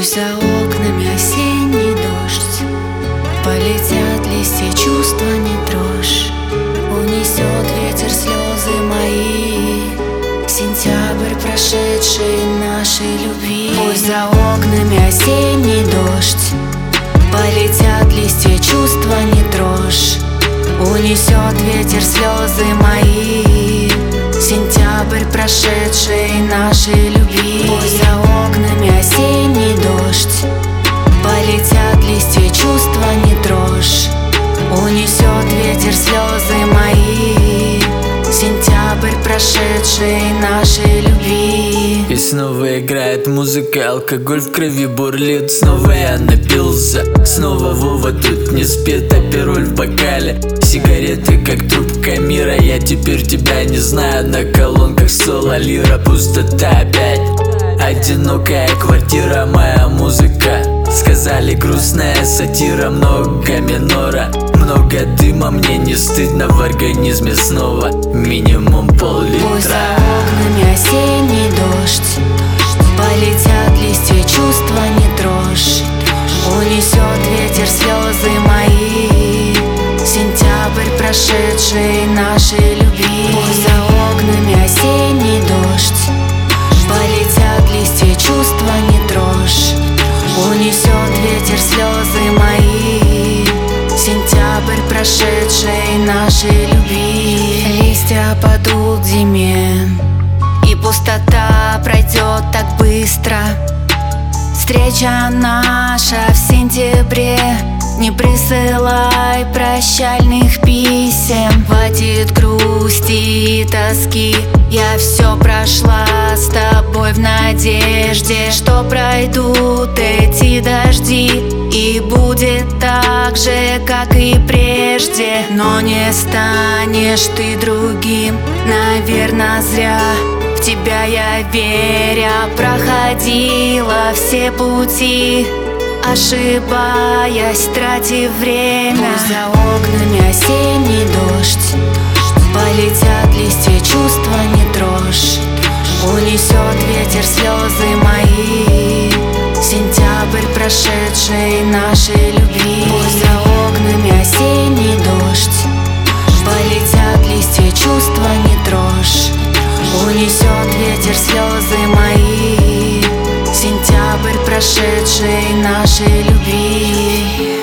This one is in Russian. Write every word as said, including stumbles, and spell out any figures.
Пусть за окнами осенний дождь, полетят листья, чувства не трожь, унесет ветер слезы мои, сентябрь, прошедший нашей любви. Пусть за окнами осенний дождь, полетят листья, чувства не трожь, унесет ветер слезы мои, сентябрь, прошедший нашей любви. Пусть за окнами осенний дождь, полетят листья, чувства не трожь, унесет ветер слезы мои, сентябрь, прошедший нашей любви. И снова играет музыка, алкоголь в крови бурлит. Снова я напился, снова Вова тут не спит, а пироль в бокале, сигареты как трубка мира. Я теперь тебя не знаю, на колонках соло лира. Пустота опять, одинокая квартира, моя музыка. Сказали, грустная сатира, много минора, много дыма, мне не стыдно, в организме снова минимум пол-литра. Пусть за окнами осенний дождь, полетят листья, чувства не трожь, унесет ветер слезы мои, сентябрь, прошедший нашей любви. Пусть за окнами осенний дождь, полетят листья, чувства не трожь, унесет ветер слезы мои, сентябрь, прошедший нашей любви. Листья падут к зиме, и пустота пройдет так быстро. Встреча наша в сентябре, не присылай прощальных писем. Хватит грусти и тоски, я все прошла с тобой в надежде, что пройдут эти дожди, и будет так же, как и прежде. Но не станешь ты другим, наверно, зря. В тебя я, веря, проходила все пути, ошибаясь, тратив время. Пусть за окнами осенний дождь, полетят листья, чувства не трожь, унесет ветер слезы мои, сентябрь, прошедший нашей любви. Пусть за окнами осенний дождь, полетят листья, чувства не трожь, унесет ветер слезы мои, сентябрь, прошедший нашей любви.